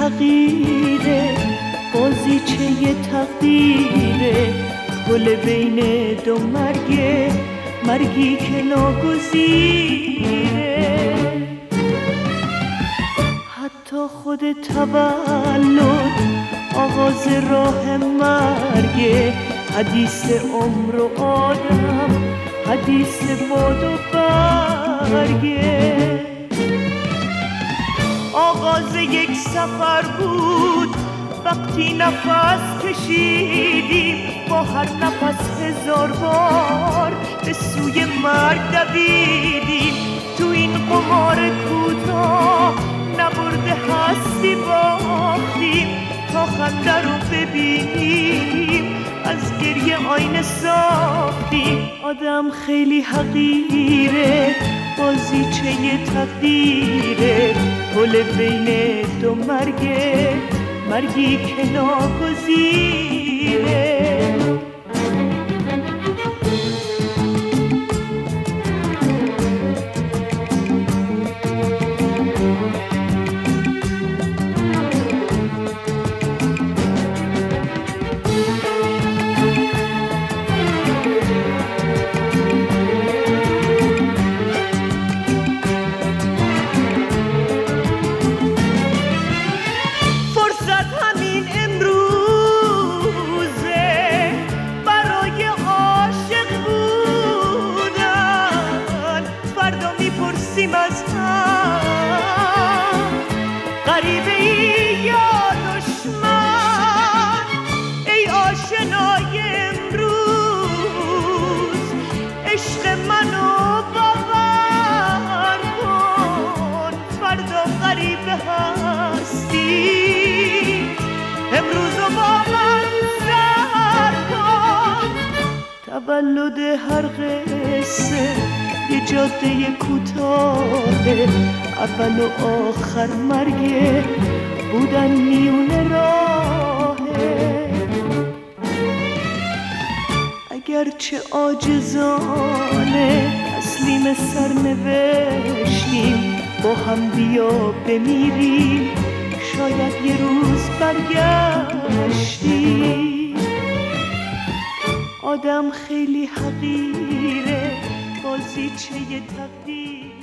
حقیره، بازیچه تقدیره، پل بین دو مرگه، مرگی که ناگزیره. حتی خود تولد آغاز راه مرگه، حدیث عمر و آدم، حدیث باد و برگه. آغاز یک سفر بود وقتی نفس کشیدیم، با هر نفس هزار بار به سوی مرگ دویدیم. تو این قمار کوتاه نبرده هستی باختیم، تا خنده رو ببینیم از گریه آینه ساختیم. آدم خیلی حقیره، بازیچه تقدیره، پل بین دو مرگه، مرگی که ناگزیره. از هم غریبه ای یا دشمن، ای آشنای امروز عشق منو باور کن. فردا غریبه هستی، امروز رو با من سر کن. تولد هر قصه یه جاده کوتاهه، اول و آخر مرگه، بودن میونه راهه. اگرچه عاجزانه تسلیم سرنوشتیم، با هم بیا بمیریم، شاید یه روز برگشتیم. آدم خیلی حقیره، بازیچه تقدیر.